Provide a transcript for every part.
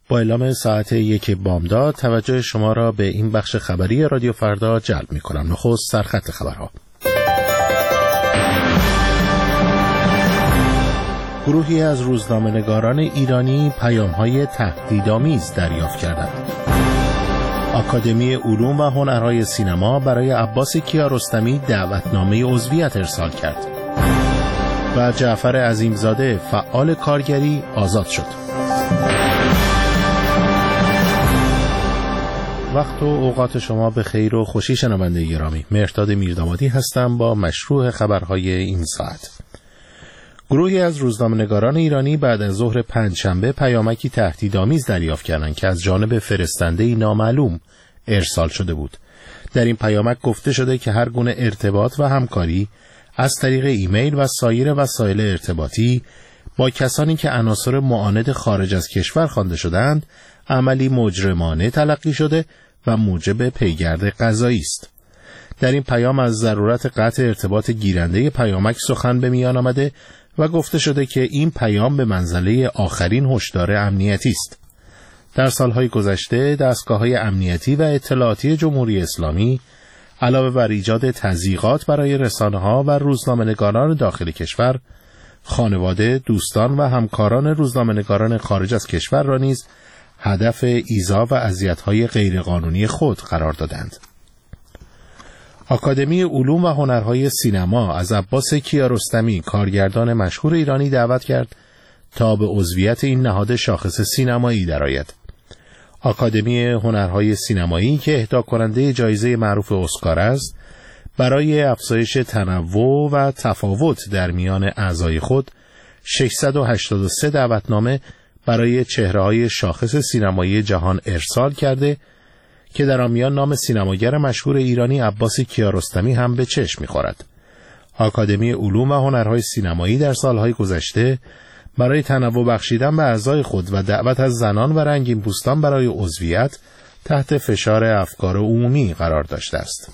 با اعلام ساعت 1 بامداد توجه شما را به این بخش خبری رادیو فردا جلب می کنم. نخست سرخط خبرها. گروهی از روزنامه‌نگاران ایرانی پیام‌های تهدیدآمیز دریافت کردند. آکادمی علوم و هنرهای سینما برای عباس کیارستمی دعوتنامه عضویت ارسال کرد. و جعفر عظیمزاده فعال کارگری آزاد شد. وقت و اوقات شما به خیر و خوشی شنونده گرامی. مهرداد میردامادی هستم با مشروع خبرهای این ساعت. گروهی از روزنامه‌نگاران ایرانی بعد از ظهر پنجشنبه پیامکی تهدیدآمیز دریافت کردند که از جانب فرستنده‌ای نامعلوم ارسال شده بود. در این پیامک گفته شده که هر گونه ارتباط و همکاری از طریق ایمیل و سایر وسایل ارتباطی با کسانی که عناصر معاند خارج از کشور خوانده شدند عملی مجرمانه تلقی شده و موجب پیگرد قضایی است. در این پیام از ضرورت قطع ارتباط گیرنده پیامک سخن به میان آمده و گفته شده که این پیام به منزله آخرین هشدار امنیتی است. در سالهای گذشته دستگاه‌های امنیتی و اطلاعاتی جمهوری اسلامی علاوه بر ایجاد تضییقات برای رسانه‌ها و روزنامه‌نگاران داخل کشور، خانواده، دوستان و همکاران روزنامه‌نگاران خارج از کشور را نیز هدف ایذا و اذیت‌های غیرقانونی خود قرار دادند. آکادمی علوم و هنرهای سینما از عباس کیارستمی کارگردان مشهور ایرانی دعوت کرد تا به عضویت این نهاد شاخص سینمایی درآید. آکادمی هنرهای سینمایی که اهدا کننده جایزه معروف اسکار است، برای افزایش تنوع و تفاوت در میان اعضای خود 683 دعوتنامه برای چهره‌های شاخص سینمایی جهان ارسال کرده که در آن میان نام سینماگر مشهور ایرانی عباس کیارستمی هم به چشم می‌خورد. آکادمی علوم و هنرهای سینمایی در سالهای گذشته برای تنوع بخشیدن به اعضای خود و دعوت از زنان و رنگین پوستان برای عضویت تحت فشار افکار عمومی قرار داشته است.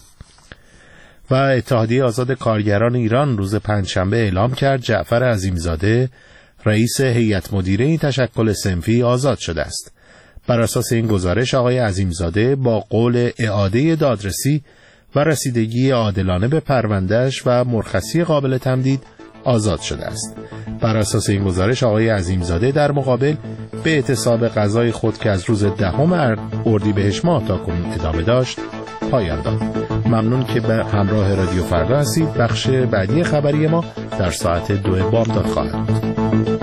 و اتحادیه آزاد کارگران ایران روز پنجشنبه اعلام کرد جعفر عظیمزاده رئیس هیئت مدیره این تشکل صنفی آزاد شده است. بر اساس این گزارش آقای عظیمزاده با قول اعاده دادرسی و رسیدگی عادلانه به پروندهش و مرخصی قابل تمدید آزاد شده است. بر اساس این گزارش آقای عظیمزاده در مقابل به اعتصاب قضای خود که از روز 10 اردیبهشت ماه تاکنون ادامه داشت پایان داد. ممنون که به همراه رادیو فردا هستید. بخش بعدی خبری ما در ساعت 2 بامداد خواهد بود.